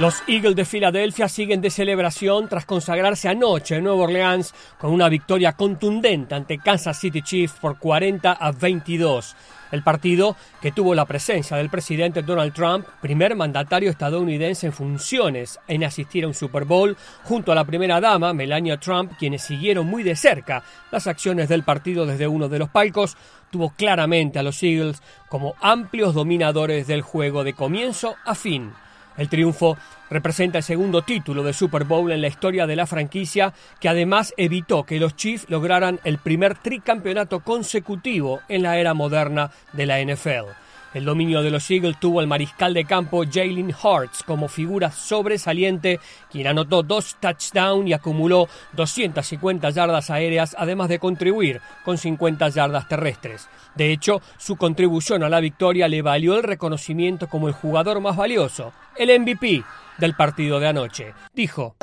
Los Eagles de Filadelfia siguen de celebración tras consagrarse anoche en Nueva Orleans con una victoria contundente ante Kansas City Chiefs por 40-22. El partido, que tuvo la presencia del presidente Donald Trump, primer mandatario estadounidense en funciones en asistir a un Super Bowl, junto a la primera dama, Melania Trump, quienes siguieron muy de cerca las acciones del partido desde uno de los palcos, tuvo claramente a los Eagles como amplios dominadores del juego de comienzo a fin. El triunfo representa el segundo título de Super Bowl en la historia de la franquicia, que además evitó que los Chiefs lograran el primer tricampeonato consecutivo en la era moderna de la NFL. El dominio de los Eagles tuvo al mariscal de campo Jalen Hurts como figura sobresaliente, quien anotó 2 touchdowns y acumuló 250 yardas aéreas, además de contribuir con 50 yardas terrestres. De hecho, su contribución a la victoria le valió el reconocimiento como el jugador más valioso, el MVP del partido de anoche. Dijo: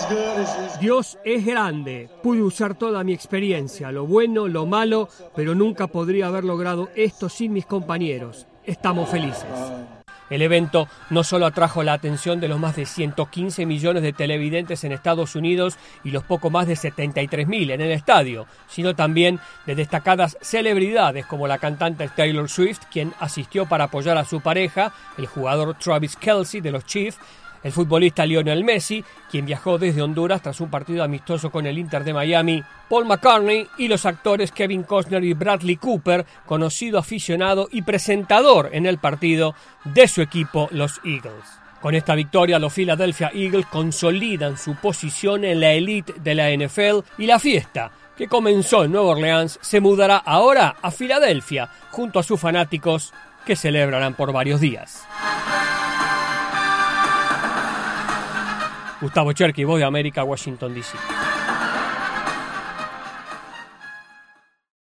Dios es grande, pude usar toda mi experiencia, lo bueno, lo malo, pero nunca podría haber logrado esto sin mis compañeros. Estamos felices. El evento no solo atrajo la atención de los más de 115 millones de televidentes en Estados Unidos y los poco más de 73.000 en el estadio, sino también de destacadas celebridades como la cantante Taylor Swift, quien asistió para apoyar a su pareja, el jugador Travis Kelce de los Chiefs, el futbolista Lionel Messi, quien viajó desde Honduras tras un partido amistoso con el Inter de Miami, Paul McCartney y los actores Kevin Costner y Bradley Cooper, conocido aficionado y presentador en el partido de su equipo, los Eagles. Con esta victoria, los Philadelphia Eagles consolidan su posición en la elite de la NFL y la fiesta, que comenzó en Nueva Orleans, se mudará ahora a Filadelfia junto a sus fanáticos, que celebrarán por varios días. Gustavo Cherky, Voz de América, Washington, D.C.